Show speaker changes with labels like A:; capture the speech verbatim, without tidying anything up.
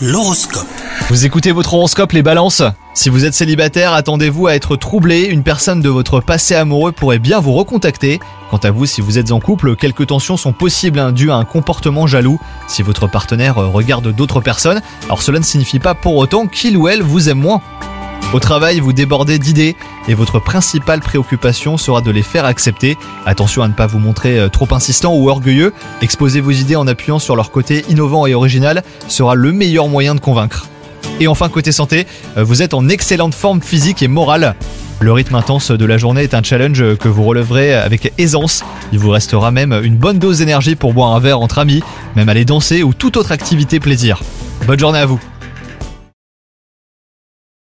A: L'horoscope.
B: Vous écoutez votre horoscope les balances ? Si vous êtes célibataire, attendez-vous à être troublé, une personne de votre passé amoureux pourrait bien vous recontacter. Quant à vous, si vous êtes en couple, quelques tensions sont possibles hein, dues à un comportement jaloux. Si votre partenaire regarde d'autres personnes, alors cela ne signifie pas pour autant qu'il ou elle vous aime moins. Au travail, vous débordez d'idées et votre principale préoccupation sera de les faire accepter. Attention à ne pas vous montrer trop insistant ou orgueilleux. Exposer vos idées en appuyant sur leur côté innovant et original sera le meilleur moyen de convaincre. Et enfin, côté santé, vous êtes en excellente forme physique et morale. Le rythme intense de la journée est un challenge que vous releverez avec aisance. Il vous restera même une bonne dose d'énergie pour boire un verre entre amis, même aller danser ou toute autre activité plaisir. Bonne journée à vous.